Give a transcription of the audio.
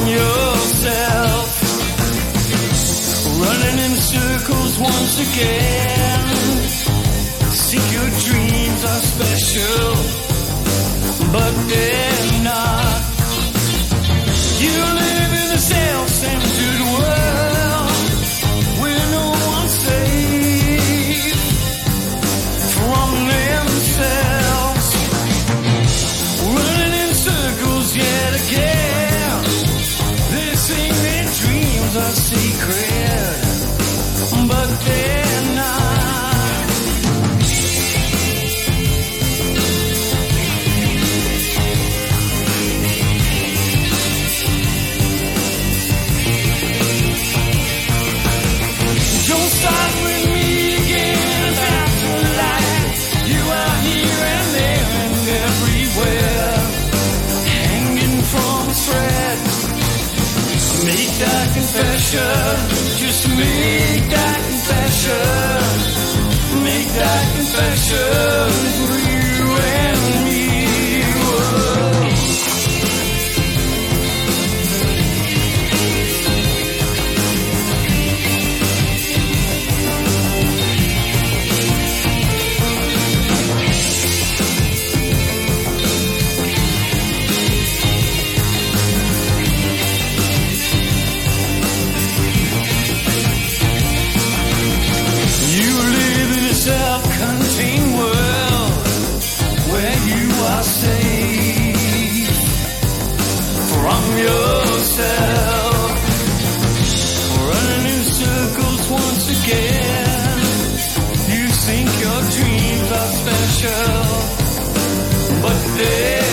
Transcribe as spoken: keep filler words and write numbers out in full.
yourself, running in circles once again. Think your dreams are special, but they're not. You live in a self-centered world where no one's safe from themselves, running in circles yet again. They think their dreams are secret, but they're not. Don't start with me again about your life. You are here and there and everywhere, hanging from a thread. Make that confession, just make that confession. Make that confession for you and me. Whoa. Self-contained world where you are safe from yourself, running in circles once again. You think your dreams are special, but they're